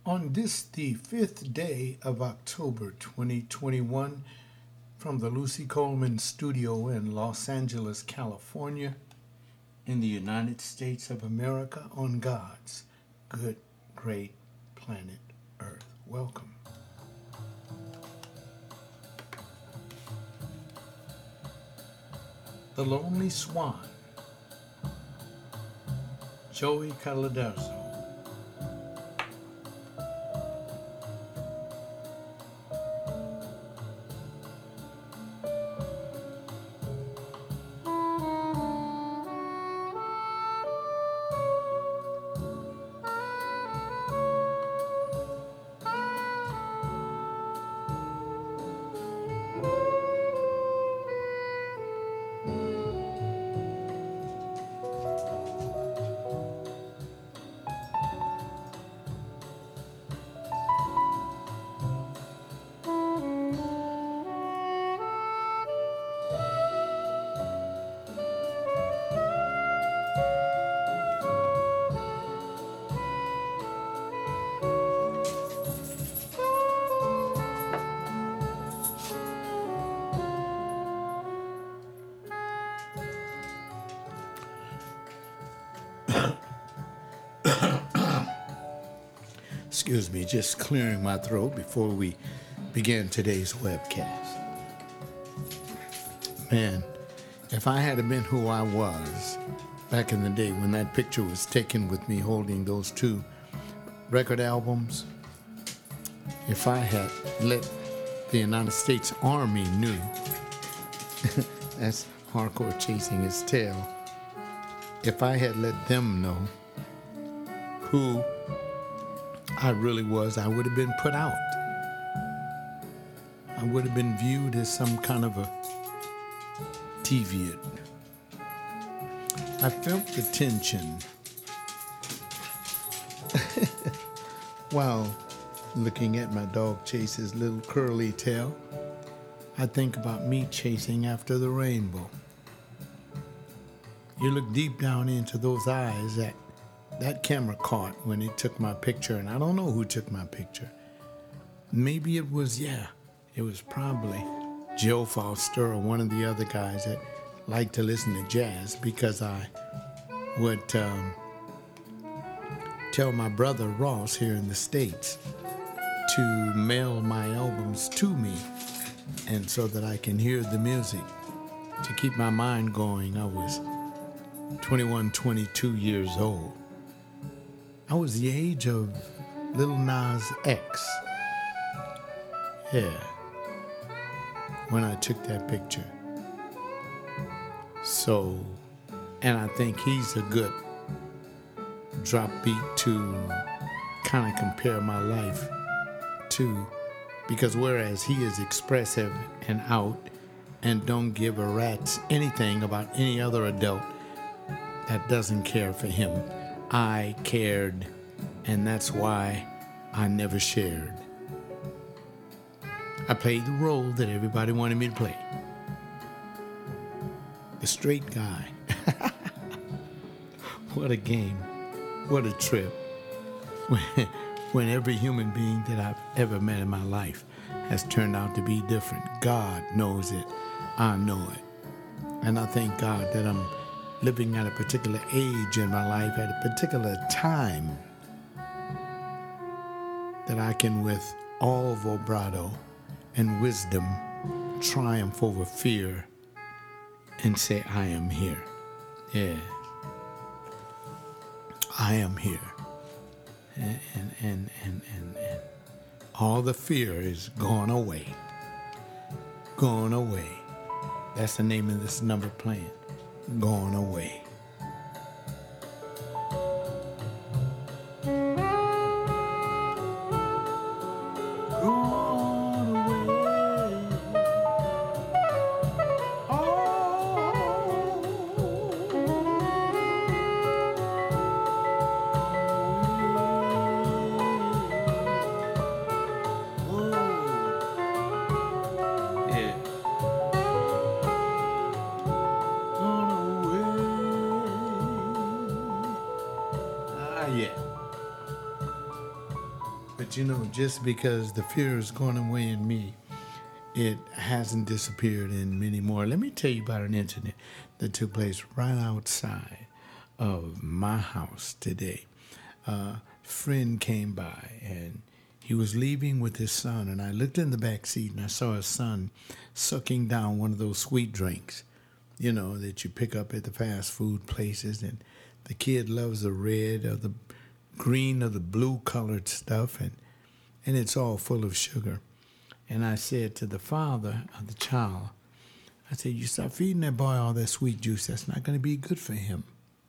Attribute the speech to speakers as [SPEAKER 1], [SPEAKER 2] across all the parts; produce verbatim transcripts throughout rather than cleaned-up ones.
[SPEAKER 1] On this, the fifth day of October twenty twenty-one, from the Lucy Coleman Studio in Los Angeles, California, in the United States of America, on God's good, great planet Earth. Welcome. The Lonely Swan, Joey Calderzo. Excuse me, just clearing my throat before we begin today's webcast. Man, if I had been who I was back in the day when that picture was taken with me holding those two record albums, if I had let the United States Army knew, that's hardcore chasing his tail, if I had let them know who I really was, I would have been put out. I would have been viewed as some kind of a deviant. I felt the tension while looking at my dog chase his little curly tail. I think about me chasing after the rainbow. You look deep down into those eyes that that camera caught when it took my picture, and I don't know who took my picture. Maybe it was, yeah, it was probably Joe Foster or one of the other guys that liked to listen to jazz, because I would um, tell my brother Ross here in the States to mail my albums to me, and so that I can hear the music to keep my mind going. I was twenty-one, twenty-two years old. I was the age of Lil Nas X. Yeah, when I took that picture. So, and I think he's a good drop beat to kind of compare my life to, because whereas he is expressive and out and don't give a rat's anything about any other adult that doesn't care for him, I cared, and that's why I never shared. I played the role that everybody wanted me to play. The straight guy. What a game. What a trip. When, when every human being that I've ever met in my life has turned out to be different. God knows it. I know it. And I thank God that I'm living at a particular age in my life, at a particular time, that I can, with all vibrato and wisdom, triumph over fear and say, I am here. Yeah. I am here. And, and, and, and, and, and all the fear is gone away. Gone away. That's the name of this number playing. Gone away. Yeah. Gone away. But you know, just because the fear is going away in me, it hasn't disappeared in many more. Let me tell you about an incident that took place right outside of my house today. A friend came by and he was leaving with his son, and I looked in the back seat and I saw his son sucking down one of those sweet drinks, you know, that you pick up at the fast food places. And the kid loves the red or the green or the blue colored stuff, and, and it's all full of sugar. And I said to the father of the child, I said, you stop feeding that boy all that sweet juice. That's not going to be good for him.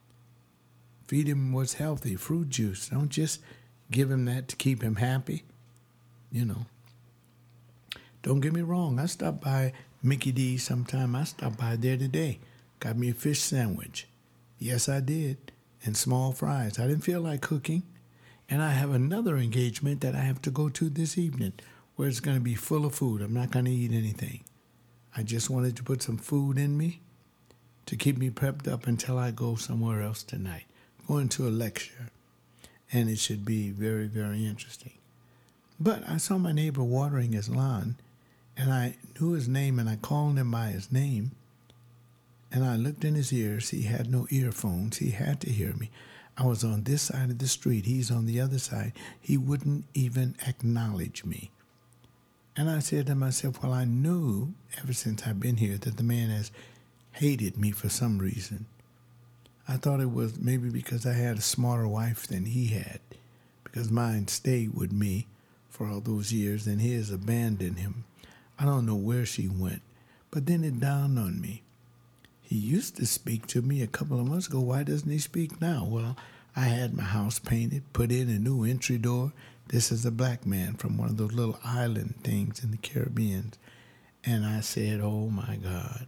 [SPEAKER 1] Feed him what's healthy, fruit juice. Don't just give him that to keep him happy. You know. Don't get me wrong. I stopped by Mickey D's sometime. I stopped by there today. Got me a fish sandwich. Yes, I did. And small fries. I didn't feel like cooking. And I have another engagement that I have to go to this evening where it's going to be full of food. I'm not going to eat anything. I just wanted to put some food in me to keep me prepped up until I go somewhere else tonight. Going to a lecture, and it should be very, very interesting. But I saw my neighbor watering his lawn, and I knew his name, and I called him by his name, and I looked in his ears. He had no earphones. He had to hear me. I was on this side of the street. He's on the other side. He wouldn't even acknowledge me. And I said to myself, well, I knew ever since I've been here that the man has hated me for some reason. I thought it was maybe because I had a smarter wife than he had, because mine stayed with me for all those years and his abandoned him. I don't know where she went, but then it dawned on me. He used to speak to me a couple of months ago. Why doesn't he speak now? Well, I had my house painted, put in a new entry door. This is a black man from one of those little island things in the Caribbean. And I said, oh, my God.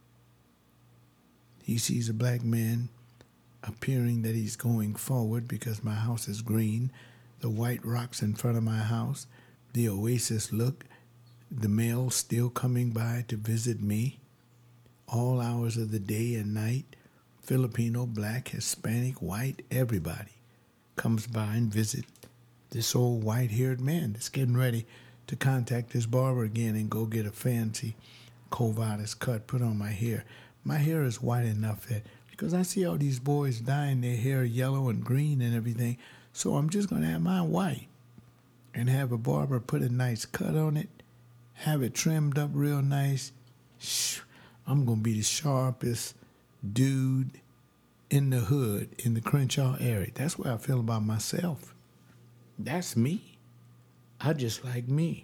[SPEAKER 1] He sees a black man appearing that he's going forward because my house is green. The white rocks in front of my house, the oasis look, the mail still coming by to visit me. All hours of the day and night, Filipino, black, Hispanic, white, everybody comes by and visit this old white-haired man that's getting ready to contact his barber again and go get a fancy Covatis cut put on my hair. My hair is white enough that, because I see all these boys dyeing their hair yellow and green and everything, so I'm just going to have mine white and have a barber put a nice cut on it, have it trimmed up real nice. Shh, I'm going to be the sharpest dude in the hood in the Crenshaw area. That's where I feel about myself. That's me. I just like me.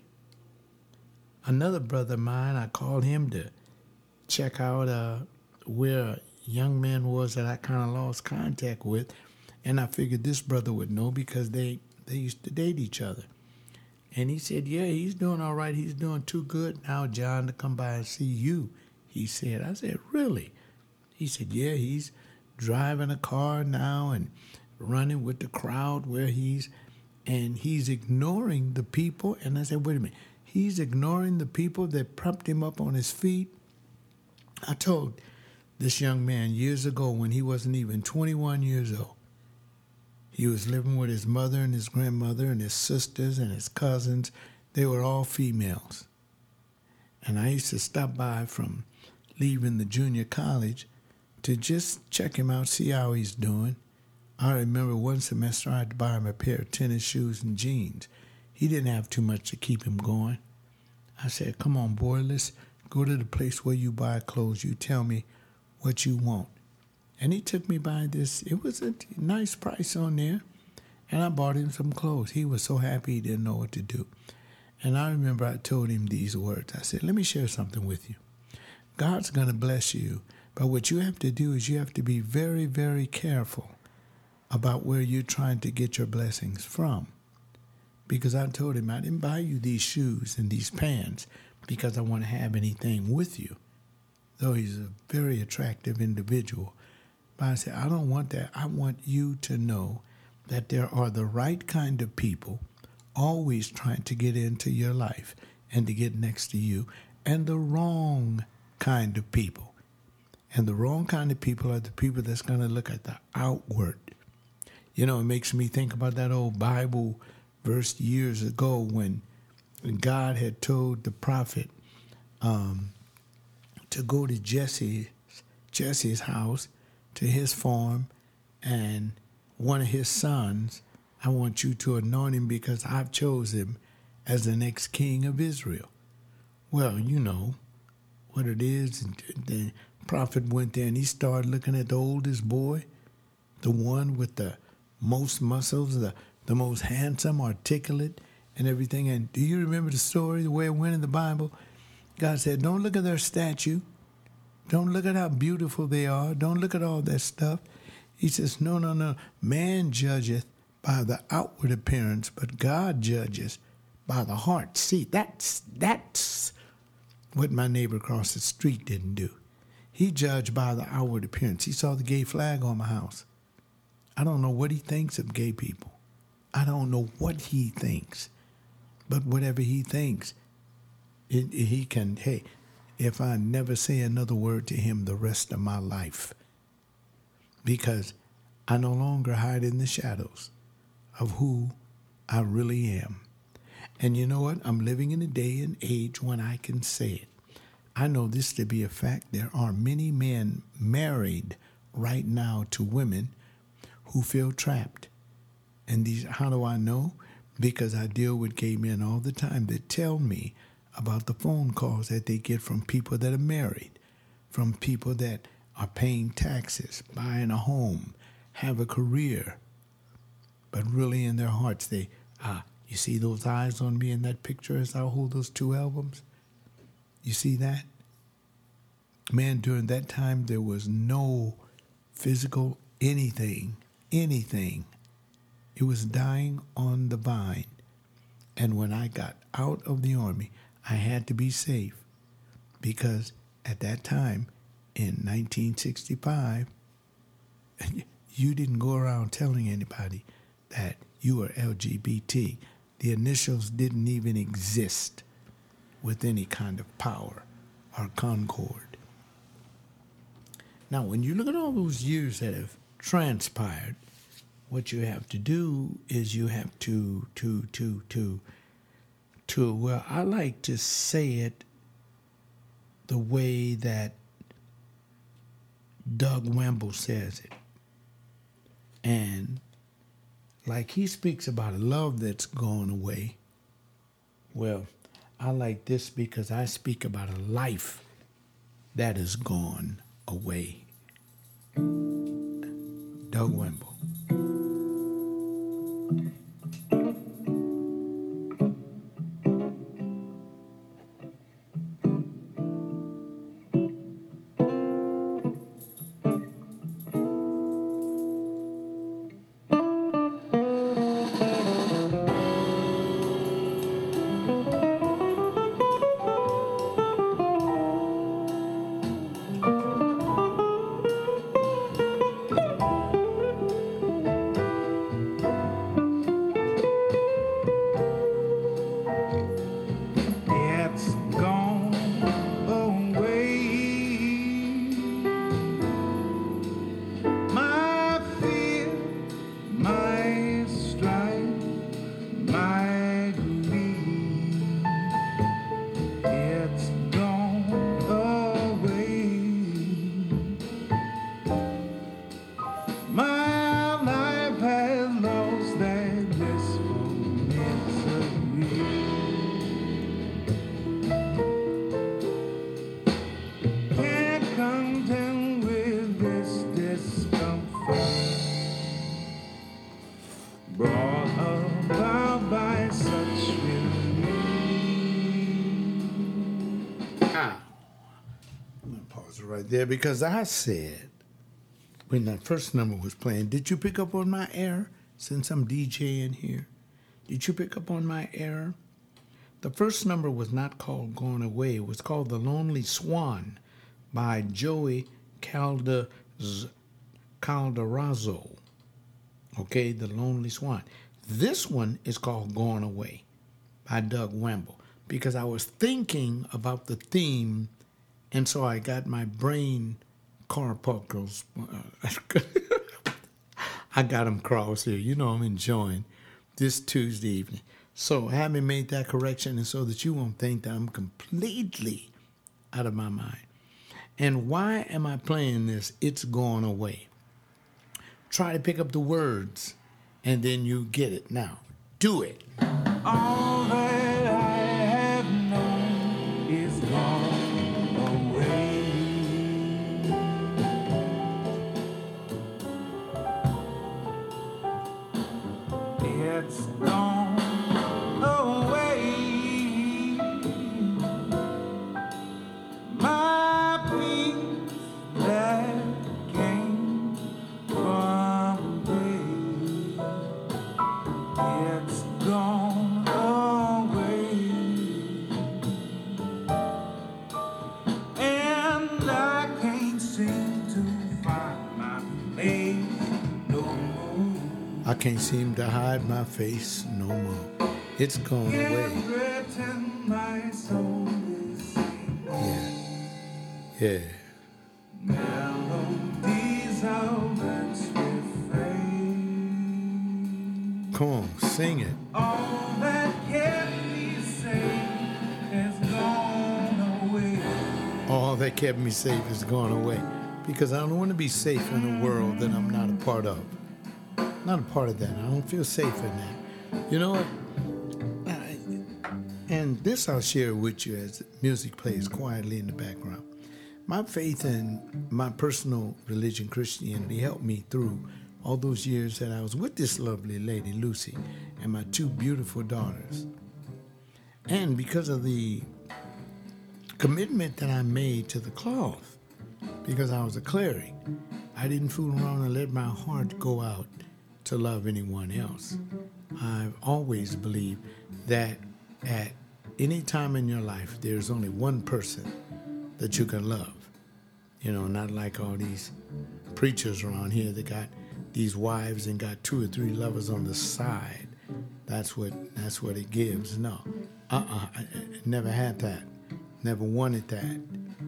[SPEAKER 1] Another brother of mine, I called him to check out uh, where a young man was that I kind of lost contact with, and I figured this brother would know because they, they used to date each other. And he said, yeah, he's doing all right. He's doing too good now, John, to come by and see you, he said. I said, really? He said, yeah, he's driving a car now and running with the crowd where he's, and he's ignoring the people. And I said, wait a minute, he's ignoring the people that propped him up on his feet? I told this young man years ago when he wasn't even twenty-one years old. He was living with his mother and his grandmother and his sisters and his cousins. They were all females. And I used to stop by from leaving the junior college to just check him out, see how he's doing. I remember one semester I had to buy him a pair of tennis shoes and jeans. He didn't have too much to keep him going. I said, come on, boy, let's go to the place where you buy clothes. You tell me what you want. And he took me by this. It was a nice price on there. And I bought him some clothes. He was so happy he didn't know what to do. And I remember I told him these words. I said, let me share something with you. God's going to bless you. But what you have to do is you have to be very, very careful about where you're trying to get your blessings from. Because I told him I didn't buy you these shoes and these pants because I want to have anything with you. Though he's a very attractive individual. But I said, I don't want that. I want you to know that there are the right kind of people always trying to get into your life and to get next to you, and the wrong kind of people. And the wrong kind of people are the people that's going to look at the outward. You know, it makes me think about that old Bible verse years ago when God had told the prophet um, to go to Jesse, Jesse's house, to his farm, and one of his sons, I want you to anoint him because I've chosen him as the next king of Israel. Well, you know what it is. The prophet went there and he started looking at the oldest boy, the one with the most muscles, the, the most handsome, articulate, and everything. And do you remember the story, the way it went in the Bible? God said, don't look at their statue. Don't look at how beautiful they are. Don't look at all that stuff. He says, no, no, no. Man judgeth by the outward appearance, but God judges by the heart. See, that's that's what my neighbor across the street didn't do. He judged by the outward appearance. He saw the gay flag on my house. I don't know what he thinks of gay people. I don't know what he thinks. But whatever he thinks, it, it, he can, hey, if I never say another word to him the rest of my life, because I no longer hide in the shadows of who I really am. And you know what? I'm living in a day and age when I can say it. I know this to be a fact. There are many men married right now to women who feel trapped. And these, how do I know? Because I deal with gay men all the time that tell me about the phone calls that they get from people that are married, from people that are paying taxes, buying a home, have a career, but really in their hearts they, ah, you see those eyes on me in that picture as I hold those two albums? You see that? Man, during that time there was no physical anything, anything. It was dying on the vine. And when I got out of the Army, I had to be safe because at that time, in nineteen sixty-five, you didn't go around telling anybody that you were L G B T. The initials didn't even exist with any kind of power or concord. Now, when you look at all those years that have transpired, what you have to do is you have to, to, to, to, to, well, I like to say it the way that Doug Wemble says it. And like he speaks about a love that's gone away. Well, I like this because I speak about a life that is gone away. Doug Wemble. Right there, because I said when that first number was playing, did you pick up on my error? Since I'm DJing here, did you pick up on my error? The first number was not called Gone Away. It was called The Lonely Swan by Joey Calder, Calderazzo. Okay, The Lonely Swan. This one is called Gone Away by Doug Wemble because I was thinking about the theme. And so I got my brain corpuscles. Uh, I got them crossed here. You know I'm enjoying this Tuesday evening. So having made that correction, and so that you won't think that I'm completely out of my mind. And why am I playing this? It's Gone Away. Try to pick up the words, and then you get it. Now, do it.
[SPEAKER 2] All that I have known is gone away. It's gone away. My peace that came from thee, it's gone away. And I can't seem to find my place no more.
[SPEAKER 1] I can't seem to hide my face no more. It's gone away.
[SPEAKER 2] Written my soul is singing.
[SPEAKER 1] Yeah. Yeah.
[SPEAKER 2] Melodies of its refrain.
[SPEAKER 1] Come on, sing it.
[SPEAKER 2] All that kept me safe has gone away.
[SPEAKER 1] All that kept me safe has gone away. Because I don't want to be safe in a world that I'm not a part of. Not a part of that. I don't feel safe in that. You know what? I, and this I'll share with you as music plays quietly in the background. My faith in my personal religion, Christianity, helped me through all those years that I was with this lovely lady, Lucy, and my two beautiful daughters. And because of the commitment that I made to the cloth, because I was a cleric, I didn't fool around and let my heart go out to love anyone else. I've always believed that at any time in your life, there's only one person that you can love. You know, not like all these preachers around here that got these wives and got two or three lovers on the side. That's what that's what it gives. No, uh-uh, I, I never had that. Never wanted that.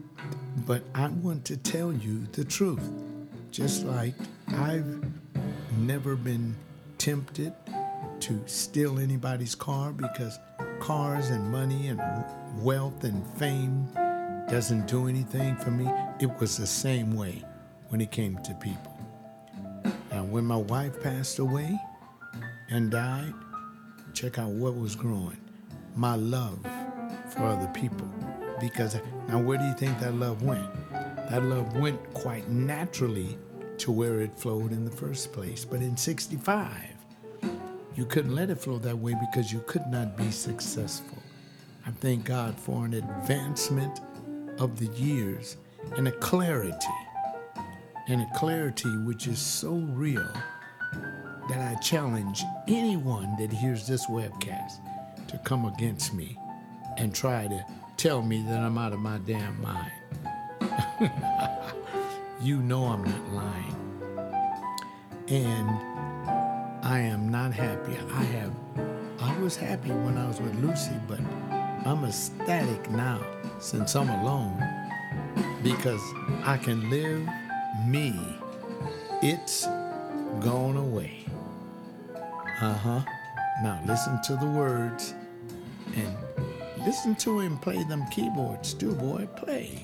[SPEAKER 1] But I want to tell you the truth. Just like I've never been tempted to steal anybody's car, because cars and money and wealth and fame doesn't do anything for me. It was the same way when it came to people. Now, when my wife passed away and died, check out what was growing. My love for other people. Because now where do you think that love went? That love went quite naturally to where it flowed in the first place. But in sixty-five, you couldn't let it flow that way because you could not be successful. I thank God for an advancement of the years and a clarity, and a clarity which is so real that I challenge anyone that hears this webcast to come against me and try to tell me that I'm out of my damn mind. You know I'm not lying. And I am not happy. I have, I was happy when I was with Lucy, but I'm ecstatic now since I'm alone because I can live me. It's gone away. Uh-huh. Now listen to the words and listen to him play them keyboards too, boy. Play.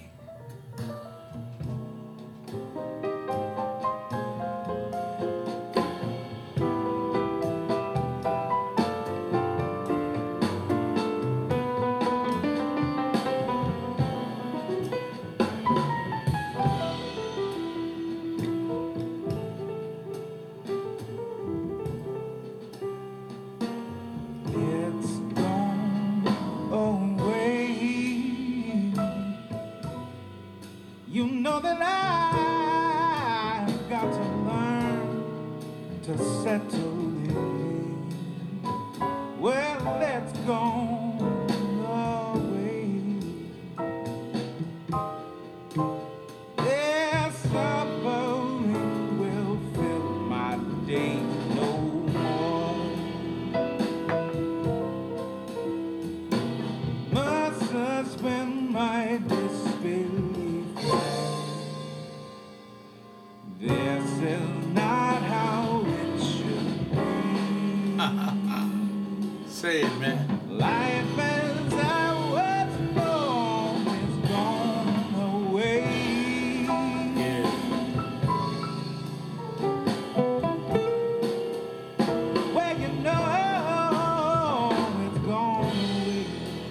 [SPEAKER 2] You know that I've got to learn to settle in. Well, let's go away. There's suffering will fill my days no more. Must suspend my disbelief. This is not how it should be. Life as I was born is gone away.
[SPEAKER 1] Yeah.
[SPEAKER 2] Well, you know it's gone away.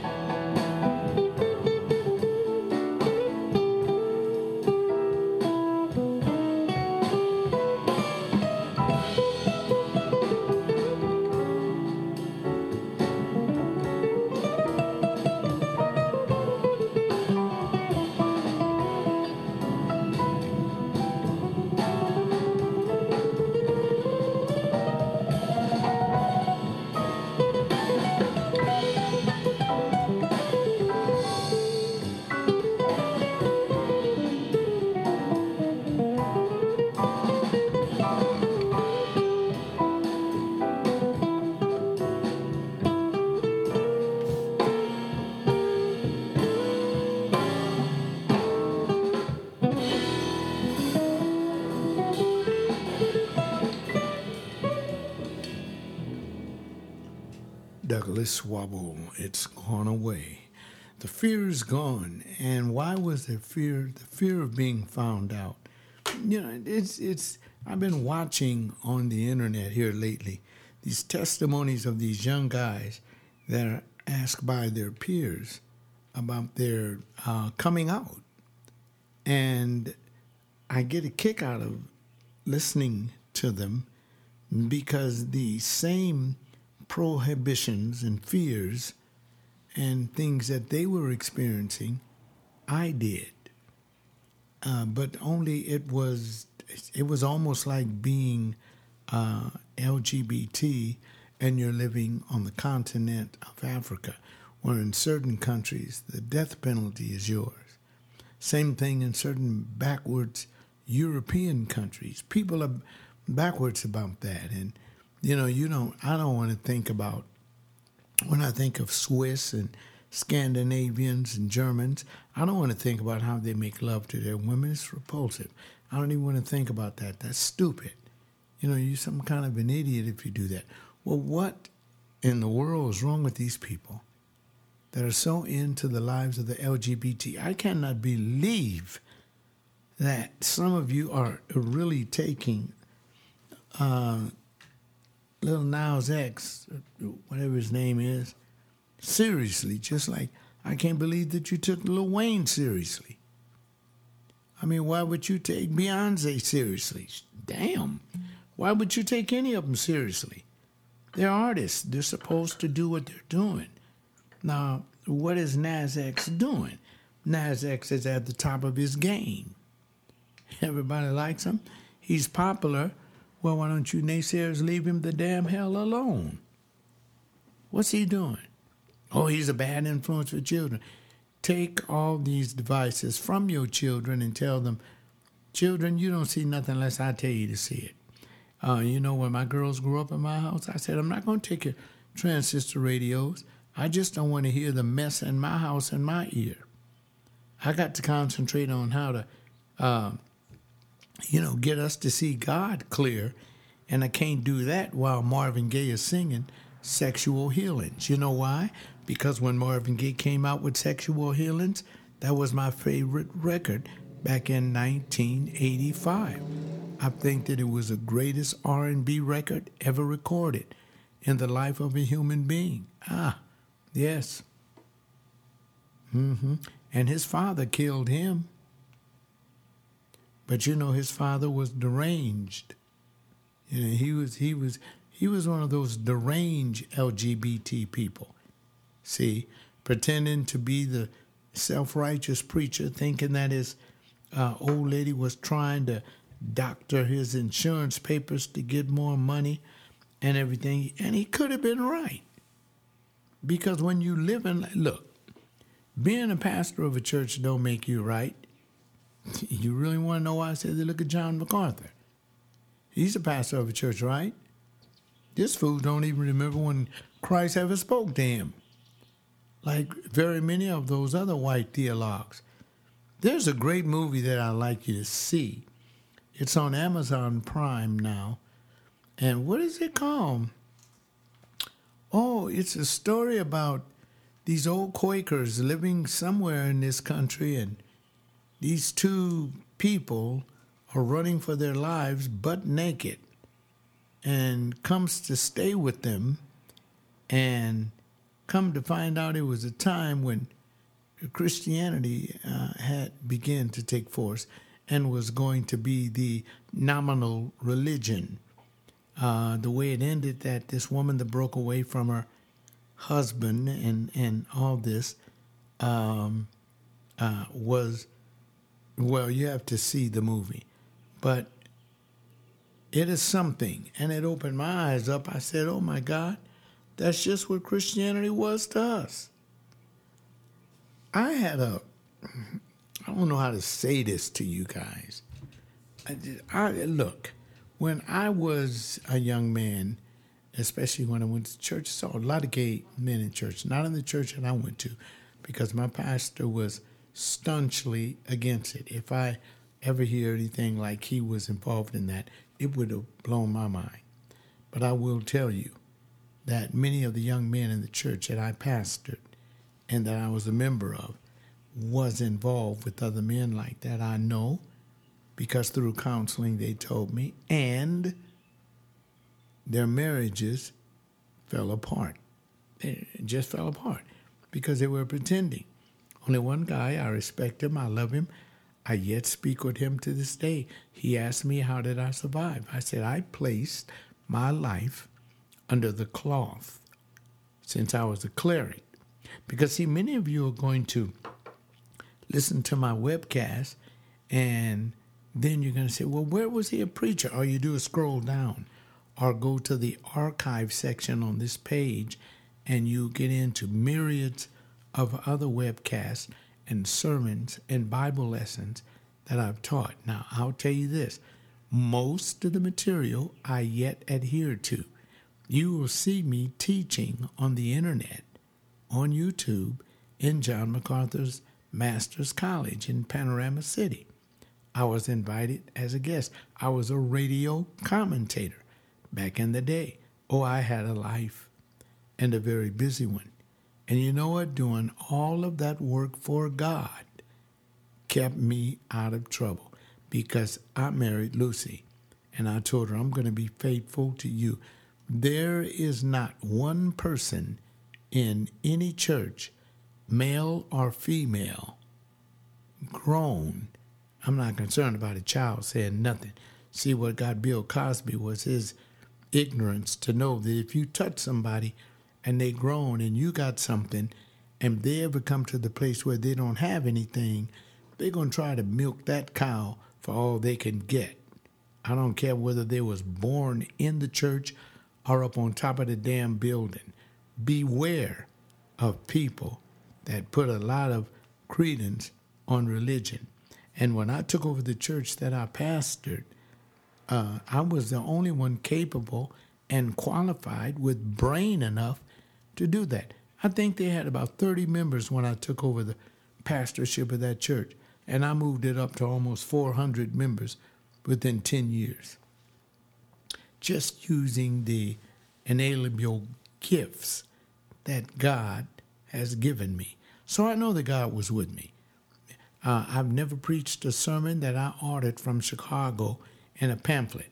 [SPEAKER 1] Douglas Wobble, it's gone away. The fear is gone. And why was there fear? The fear of being found out. You know, it's, it's, I've been watching on the internet here lately these testimonies of these young guys that are asked by their peers about their uh, coming out. And I get a kick out of listening to them because the same prohibitions and fears and things that they were experiencing, I did. Uh, but only it was, it was almost like being uh, L G B T and you're living on the continent of Africa, where in certain countries the death penalty is yours. Same thing in certain backwards European countries. People are backwards about that. And You know, you don't. I don't want to think about, when I think of Swiss and Scandinavians and Germans, I don't want to think about how they make love to their women. It's repulsive. I don't even want to think about that. That's stupid. You know, you're some kind of an idiot if you do that. Well, what in the world is wrong with these people that are so into the lives of the L G B T? I cannot believe that some of you are really taking Uh, Lil Nas X, whatever his name is, seriously, just like I can't believe that you took Lil Wayne seriously. I mean, why would you take Beyonce seriously? Damn. Why would you take any of them seriously? They're artists. They're supposed to do what they're doing. Now, what is Nas X doing? Nas X is at the top of his game. Everybody likes him. He's popular. Well, why don't you naysayers leave him the damn hell alone? What's he doing? Oh, he's a bad influence for children. Take all these devices from your children and tell them, children, you don't see nothing unless I tell you to see it. Uh, you know, when my girls grew up in my house, I said, I'm not going to take your transistor radios. I just don't want to hear the mess in my house in my ear. I got to concentrate on how to... Uh, you know, get us to see God clear. And I can't do that while Marvin Gaye is singing Sexual Healings. You know why? Because when Marvin Gaye came out with Sexual Healings, that was my favorite record back in nineteen eighty-five. I think that it was the greatest R and B record ever recorded in the life of a human being. Ah, yes. Mm-hmm. And his father killed him. But you know, his father was deranged. You know, he was he was he was one of those deranged L G B T people. See, pretending to be the self-righteous preacher, thinking that his uh, old lady was trying to doctor his insurance papers to get more money and everything, and he could have been right. Because when you live in, look, being a pastor of a church don't make you right. You really want to know why I said that? Look at John MacArthur. He's a pastor of a church, right? This fool don't even remember when Christ ever spoke to him. Like very many of those other white theologues. There's a great movie that I'd like you to see. It's on Amazon Prime now. And what is it called? Oh, it's a story about these old Quakers living somewhere in this country, and these two people are running for their lives butt naked, and comes to stay with them, and come to find out it was a time when Christianity uh, had began to take force and was going to be the nominal religion. Uh, the way it ended, that this woman that broke away from her husband and, and all this um, uh, was, well, you have to see the movie. But it is something, and it opened my eyes up. I said, oh, my God, that's just what Christianity was to us. I had a, I don't know how to say this to you guys. I, I look, when I was a young man, especially when I went to church, I saw a lot of gay men in church, not in the church that I went to, because my pastor was staunchly against it. If I ever hear anything like he was involved in that, it would have blown my mind. But I will tell you that many of the young men in the church that I pastored and that I was a member of was involved with other men like that. I know, because through counseling they told me, and their marriages fell apart. They just fell apart because they were pretending. Only one guy, I respect him, I love him, I yet speak with him to this day. He asked me, how did I survive? I said, I placed my life under the cloth since I was a cleric. Because, see, many of you are going to listen to my webcast, and then you're going to say, well, where was he a preacher? All you do is scroll down or go to the archive section on this page, and you get into myriads of other webcasts and sermons and Bible lessons that I've taught. Now, I'll tell you this. Most of the material I yet adhere to. You will see me teaching on the internet, on YouTube, in John MacArthur's Master's College in Panorama City. I was invited as a guest. I was a radio commentator back in the day. Oh, I had a life, and a very busy one. And you know what? Doing all of that work for God kept me out of trouble, because I married Lucy, and I told her, I'm going to be faithful to you. There is not one person in any church, male or female, grown. I'm not concerned about a child saying nothing. See, what got Bill Cosby was his ignorance to know that if you touch somebody and they grown and you got something, and they ever come to the place where they don't have anything, they're going to try to milk that cow for all they can get. I don't care whether they was born in the church or up on top of the damn building. Beware of people that put a lot of credence on religion. And when I took over the church that I pastored, uh, I was the only one capable and qualified with brain enough to do that. I think they had about thirty members when I took over the pastorship of that church, and I moved it up to almost four hundred members within ten years. Just using the inalienable gifts that God has given me. So I know that God was with me. Uh, I've never preached a sermon that I ordered from Chicago in a pamphlet.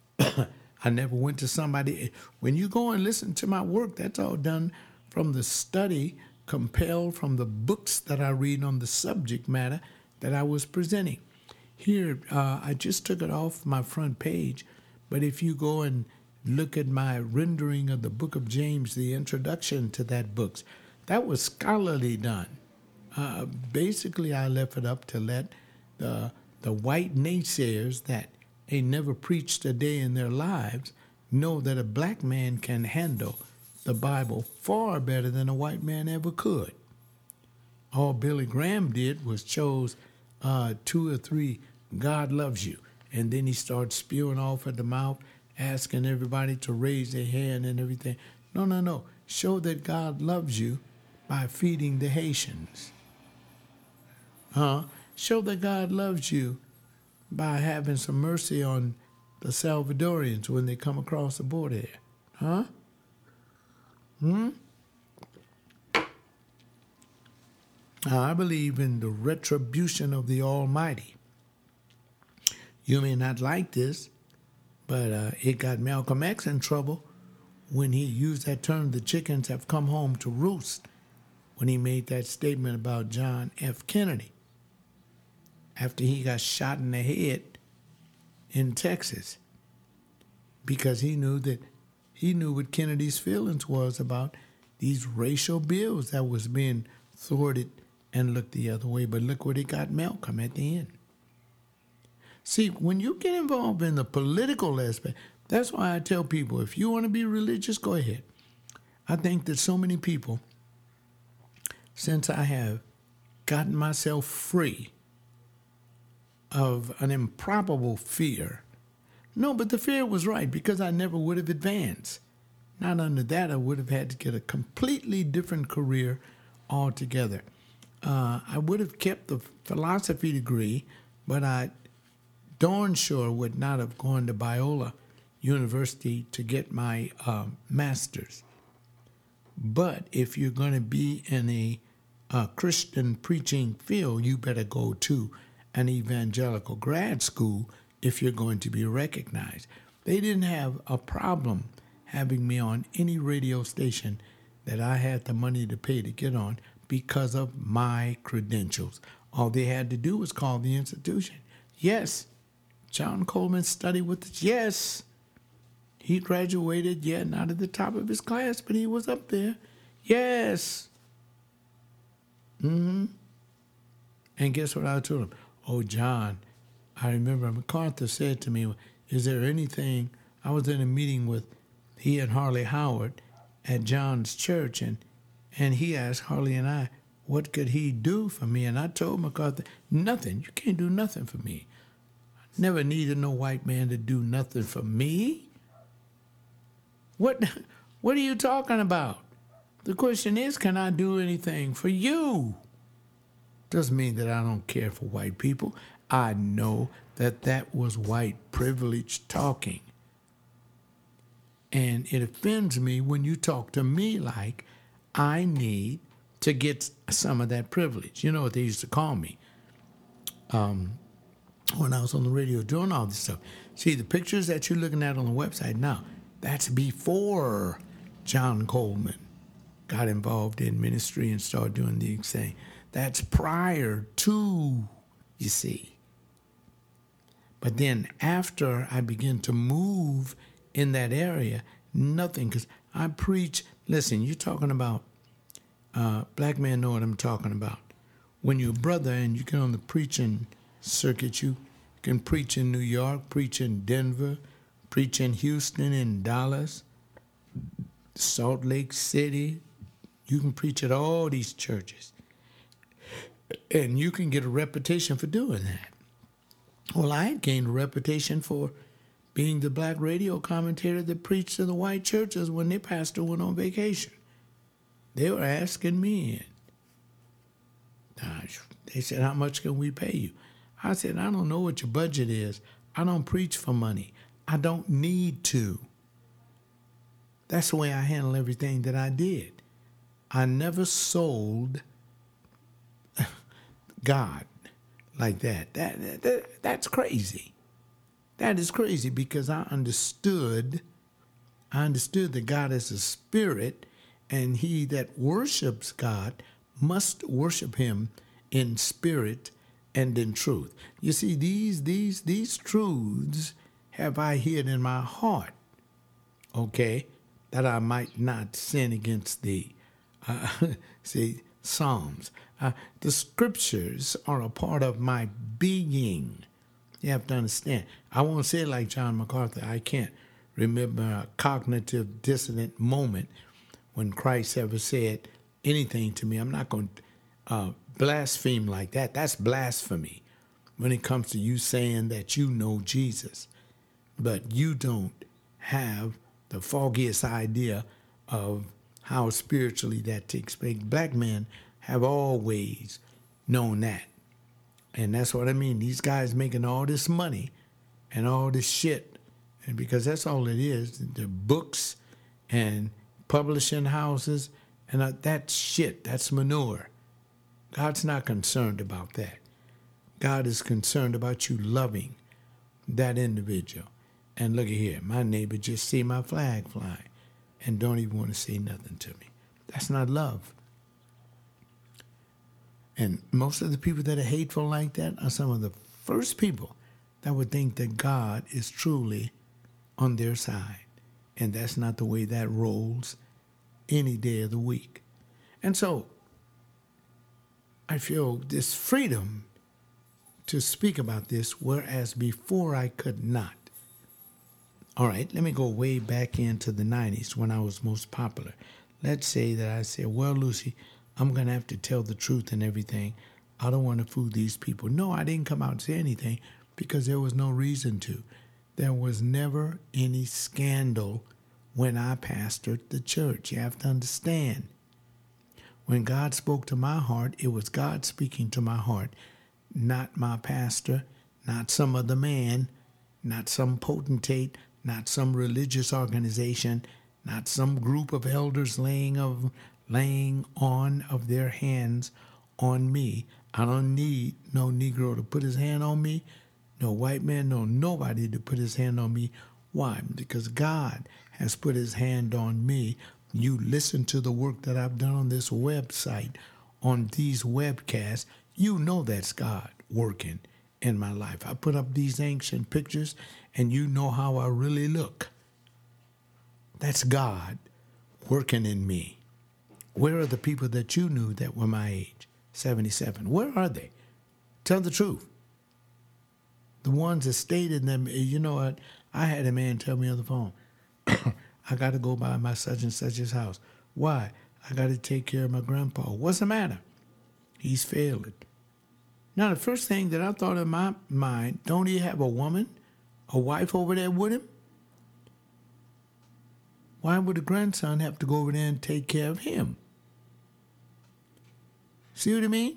[SPEAKER 1] I never went to somebody. When you go and listen to my work, that's all done from the study, compelled from the books that I read on the subject matter that I was presenting. Here, uh, I just took it off my front page, but if you go and look at my rendering of the book of James, the introduction to that book, that was scholarly done. Uh, basically, I left it up to let the the white naysayers that ain't never preached a day in their lives know that a black man can handle the Bible far better than a white man ever could. All Billy Graham did was chose uh, two or three God loves you, and then he started spewing off at the mouth, asking everybody to raise their hand and everything. No, no, no. Show that God loves you by feeding the Haitians. Huh? Show that God loves you by having some mercy on the Salvadorians when they come across the border here. Huh? Hmm? I believe in the retribution of the Almighty. You may not like this, but uh, it got Malcolm X in trouble when he used that term, the chickens have come home to roost, when he made that statement about John F. Kennedy after he got shot in the head in Texas, because he knew that he knew what Kennedy's feelings was about these racial bills that was being thwarted and looked the other way. But look what it got Malcolm at the end. See, when you get involved in the political aspect, that's why I tell people, if you want to be religious, go ahead. I think that so many people, since I have gotten myself free of an improbable fear, no, but the fear was right, because I never would have advanced. Not under that, I would have had to get a completely different career altogether. Uh, I would have kept the philosophy degree, but I darn sure would not have gone to Biola University to get my uh, master's. But if you're going to be in a, a Christian preaching field, you better go to an evangelical grad school if you're going to be recognized. They didn't have a problem having me on any radio station that I had the money to pay to get on because of my credentials. All they had to do was call the institution. Yes, John Coleman studied with us. Yes, he graduated, yeah, not at the top of his class, but he was up there. Yes. Mm-hmm. And guess what I told him? Oh, John, I remember MacArthur said to me, is there anything, I was in a meeting with he and Harley Howard at John's church, and and he asked Harley and I, what could he do for me? And I told MacArthur, nothing. You can't do nothing for me. I never needed no white man to do nothing for me. What, what are you talking about? The question is, can I do anything for you? Doesn't mean that I don't care for white people. I know that that was white privilege talking. And it offends me when you talk to me like I need to get some of that privilege. You know what they used to call me um, when I was on the radio doing all this stuff. See, the pictures that you're looking at on the website now, that's before John Coleman got involved in ministry and started doing these things. That's prior to, you see. But then after I began to move in that area, nothing, because I preach, listen, you're talking about, uh, black men know what I'm talking about. When you're a brother and you get on the preaching circuit, you can preach in New York, preach in Denver, preach in Houston, in Dallas, Salt Lake City. You can preach at all these churches. And you can get a reputation for doing that. Well, I had gained a reputation for being the black radio commentator that preached to the white churches when their pastor went on vacation. They were asking me, and they said, how much can we pay you? I said, I don't know what your budget is. I don't preach for money. I don't need to. That's the way I handle everything that I did. I never sold God like that. That, that. That's crazy. That is crazy, because I understood, I understood that God is a spirit, and he that worships God must worship him in spirit and in truth. You see, these these these truths have I hid in my heart, okay, that I might not sin against thee. Uh, see, Psalms. Uh, the scriptures are a part of my being. You have to understand. I won't say it like John MacArthur. I can't remember a cognitive dissonant moment when Christ ever said anything to me. I'm not going to uh, blaspheme like that. That's blasphemy when it comes to you saying that you know Jesus, but you don't have the foggiest idea of how spiritually that takes place. Black men have always known that. And that's what I mean. These guys making all this money and all this shit. And because that's all it is, the books and publishing houses, and uh, that's shit. That's manure. God's not concerned about that. God is concerned about you loving that individual. And look at here, my neighbor just see my flag flying and don't even want to say nothing to me. That's not love. And most of the people that are hateful like that are some of the first people that would think that God is truly on their side. And that's not the way that rolls any day of the week. And so I feel this freedom to speak about this, whereas before I could not. All right, let me go way back into the nineties when I was most popular. Let's say that I said, well, Lucy, I'm going to have to tell the truth and everything. I don't want to fool these people. No, I didn't come out and say anything because there was no reason to. There was never any scandal when I pastored the church. You have to understand. When God spoke to my heart, it was God speaking to my heart, not my pastor, not some other man, not some potentate, not some religious organization, not some group of elders laying of laying on of their hands on me. I don't need no Negro to put his hand on me, no white man, no nobody to put his hand on me. Why? Because God has put his hand on me. You listen to the work that I've done on this website, on these webcasts, you know that's God working in my life. I put up these ancient pictures, and you know how I really look. That's God working in me. Where are the people that you knew that were my age, seventy-seven? Where are they? Tell the truth. The ones that stayed in them, you know what? I had a man tell me on the phone, I got to go by my such and such's house. Why? I got to take care of my grandpa. What's the matter? He's failing. Now, the first thing that I thought in my mind, don't he have a woman, a wife over there with him? Why would the grandson have to go over there and take care of him? See what I mean?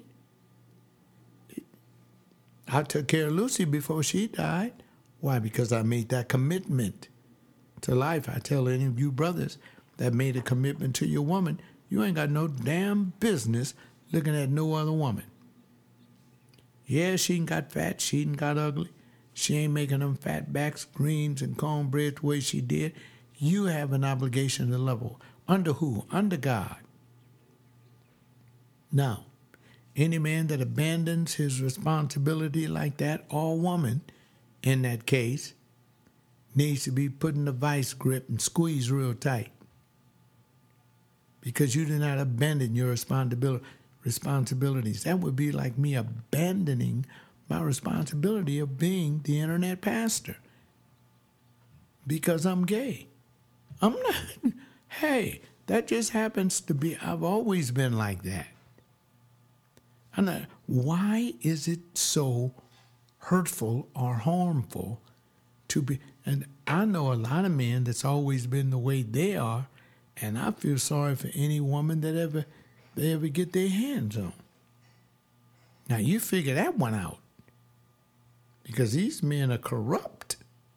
[SPEAKER 1] I took care of Lucy before she died. Why? Because I made that commitment to life. I tell any of you brothers that made a commitment to your woman, you ain't got no damn business looking at no other woman. Yeah, she ain't got fat, she ain't got ugly. She ain't making them fat backs, greens, and cornbread the way she did. You have an obligation to love her. Under who? Under God. Now, any man that abandons his responsibility like that, or woman in that case, needs to be put in a vice grip and squeezed real tight. Because you did not abandon your responsibility, responsibilities. That would be like me abandoning my responsibility of being the internet pastor. Because I'm gay. I'm not. Hey, that just happens to be, I've always been like that. I'm not, why is it so hurtful or harmful to be, and I know a lot of men that's always been the way they are, and I feel sorry for any woman that ever they ever get their hands on. Now you figure that one out, because these men are corrupt.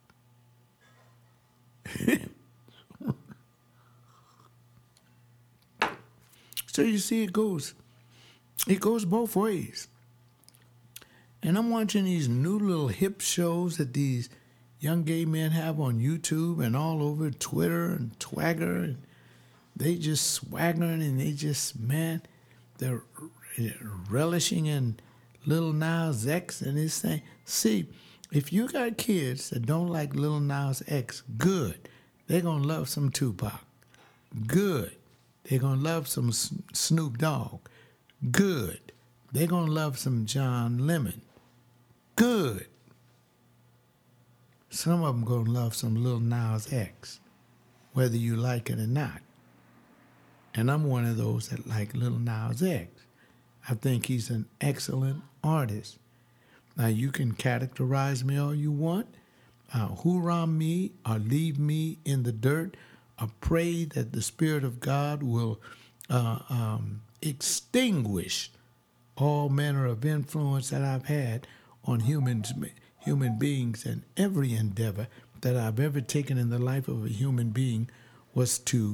[SPEAKER 1] So you see, it goes, it goes both ways. And I'm watching these new little hip shows that these young gay men have on YouTube and all over Twitter and Twagger, and they just swaggering and they just, man, they're relishing in Lil Nas X and this thing. See, if you got kids that don't like Lil Nas X, good. They're going to love some Tupac. Good. They're going to love some Snoop Dogg. Good. They're going to love some John Lemon. Good. Some of them going to love some Lil Nas X, whether you like it or not. And I'm one of those that like Lil Nas X. I think he's an excellent artist. Now, you can characterize me all you want, uh, hoorah me or leave me in the dirt. I pray that the Spirit of God will uh, um, extinguish all manner of influence that I've had on humans, human beings, and every endeavor that I've ever taken in the life of a human being was to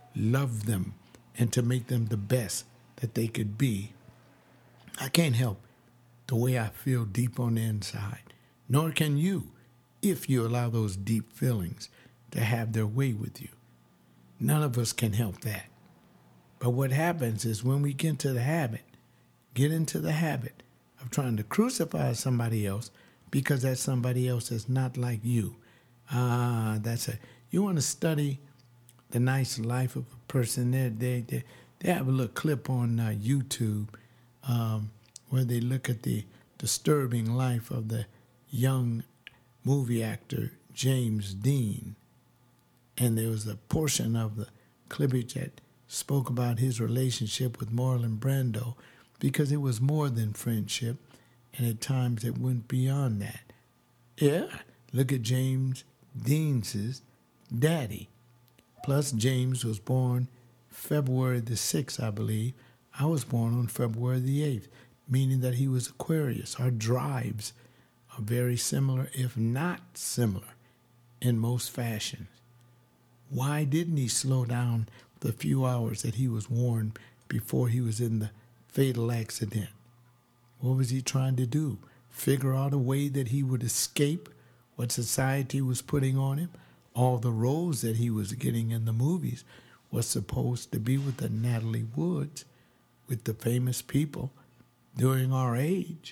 [SPEAKER 1] love them and to make them the best that they could be. I can't help the way I feel deep on the inside, nor can you if you allow those deep feelings to have their way with you. None of us can help that. But what happens is when we get into the habit, get into the habit of trying to crucify somebody else because that somebody else is not like you. Ah, uh, that's a, you want to study the nice life of a person. They, they, they, they have a little clip on uh, YouTube um, where they look at the disturbing life of the young movie actor James Dean. And there was a portion of the clippage that spoke about his relationship with Marlon Brando because it was more than friendship, and at times it went beyond that. Yeah, look at James Dean's daddy. Plus, James was born February the sixth, I believe. I was born on February the eighth, meaning that he was Aquarius. Our drives are very similar, if not similar, in most fashions. Why didn't he slow down the few hours that he was warned before he was in the fatal accident? What was he trying to do? Figure out a way that he would escape what society was putting on him? All the roles that he was getting in the movies was supposed to be with the Natalie Woods, with the famous people during our age.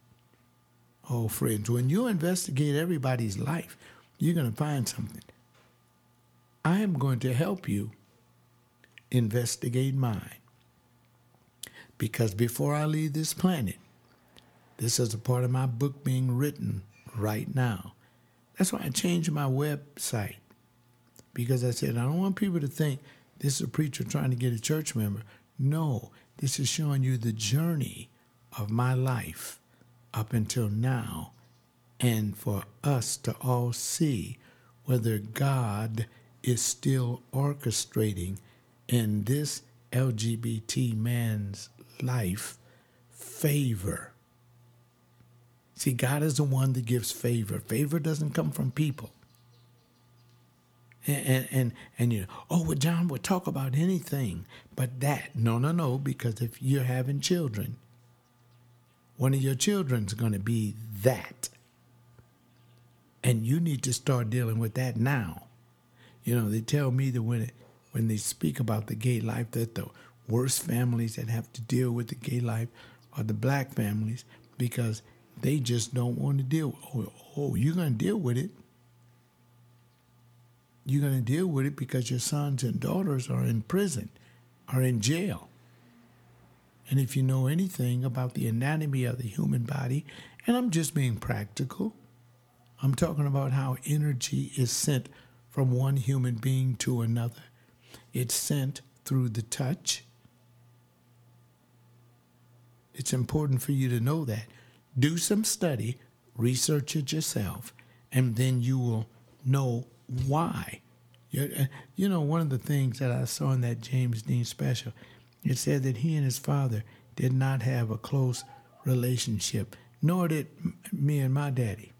[SPEAKER 1] Oh, friends, when you investigate everybody's life, you're going to find something. I am going to help you investigate mine. Because before I leave this planet, this is a part of my book being written right now. That's why I changed my website. Because I said, I don't want people to think this is a preacher trying to get a church member. No, this is showing you the journey of my life up until now, and for us to all see whether God is still orchestrating in this L G B T man's life favor. See, God is the one that gives favor. Favor doesn't come from people. And, and, and, and you know, oh, well, John would talk about anything but that. No, no, no, because if you're having children, one of your children's going to be that. And you need to start dealing with that now. You know, they tell me that when it, when they speak about the gay life, that the worst families that have to deal with the gay life are the black families because they just don't want to deal with it. Oh, oh, you're going to deal with it. You're going to deal with it because your sons and daughters are in prison, are in jail. And if you know anything about the anatomy of the human body, and I'm just being practical, I'm talking about how energy is sent from one human being to another. It's sent through the touch. It's important for you to know that. Do some study, research it yourself, and then you will know why. You know, one of the things that I saw in that James Dean special, it said that he and his father did not have a close relationship, nor did me and my daddy.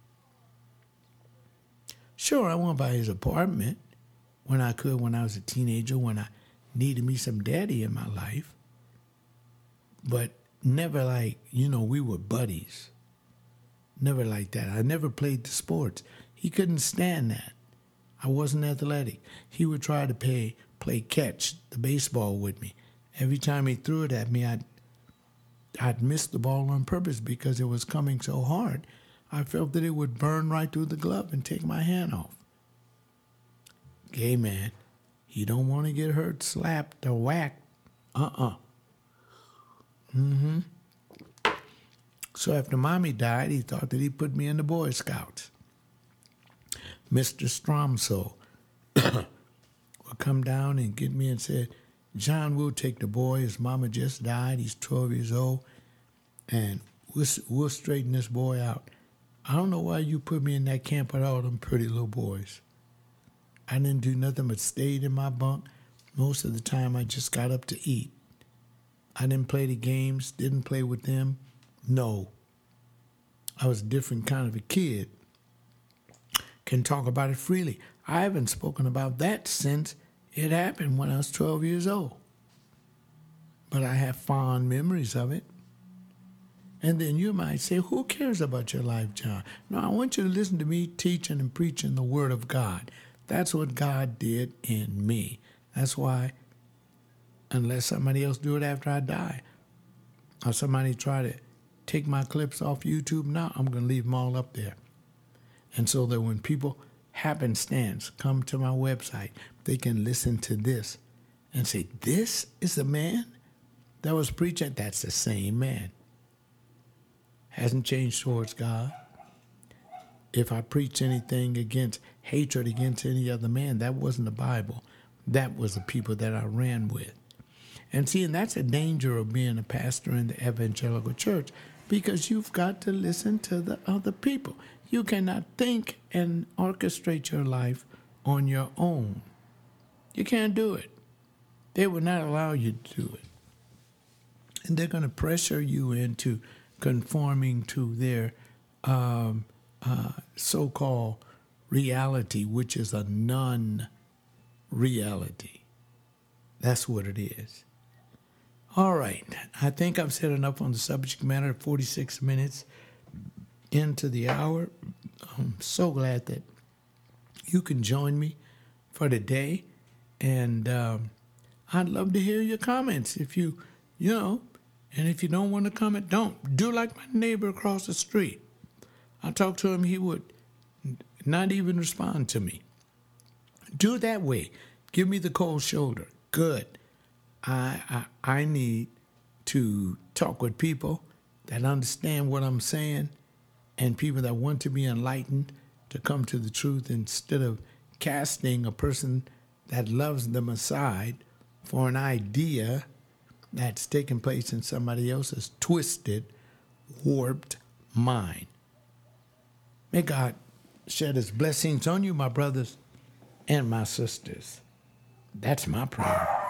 [SPEAKER 1] Sure, I went by his apartment when I could, when I was a teenager, when I needed me some daddy in my life. But never like, you know, we were buddies. Never like that. I never played the sports. He couldn't stand that. I wasn't athletic. He would try to pay, play catch, the baseball with me. Every time he threw it at me, I'd, I'd miss the ball on purpose because it was coming so hard. I felt that it would burn right through the glove and take my hand off. Gay man, you don't want to get hurt, slapped, or whacked. Uh-uh. Mm-hmm. So after Mommy died, he thought that he put me in the Boy Scouts. Mister Stromso would come down and get me and said, John, we'll take the boy. His mama just died. He's twelve years old. And we'll, we'll straighten this boy out. I don't know why you put me in that camp with all them pretty little boys. I didn't do nothing but stayed in my bunk. Most of the time, I just got up to eat. I didn't play the games, didn't play with them. No. I was a different kind of a kid. Can talk about it freely. I haven't spoken about that since It happened when I was twelve years old. But I have fond memories of it. And then you might say, who cares about your life, John? No, I want you to listen to me teaching and preaching the Word of God. That's what God did in me. That's why, unless somebody else do it after I die, or somebody try to take my clips off YouTube, now I'm going to leave them all up there. And so that when people happenstance come to my website, they can listen to this and say, this is the man that was preaching? That's the same man. Hasn't changed towards God. If I preach anything against hatred against any other man, that wasn't the Bible. That was the people that I ran with. And see, and that's a danger of being a pastor in the evangelical church, because you've got to listen to the other people. You cannot think and orchestrate your life on your own. You can't do it. They will not allow you to do it. And they're going to pressure you into conforming to their um, uh, so-called reality, which is a non-reality. That's what it is. All right. I think I've said enough on the subject matter. forty-six minutes into the hour. I'm so glad that you can join me for the day. And um, I'd love to hear your comments. If you, you know, and if you don't want to comment, don't. Do like my neighbor across the street. I talked to him, he would not even respond to me. Do it that way. Give me the cold shoulder. Good. I, I I need to talk with people that understand what I'm saying and people that want to be enlightened to come to the truth instead of casting a person that loves them aside for an idea that's taking place in somebody else's twisted, warped mind. May God shed his blessings on you, my brothers and my sisters. That's my prayer.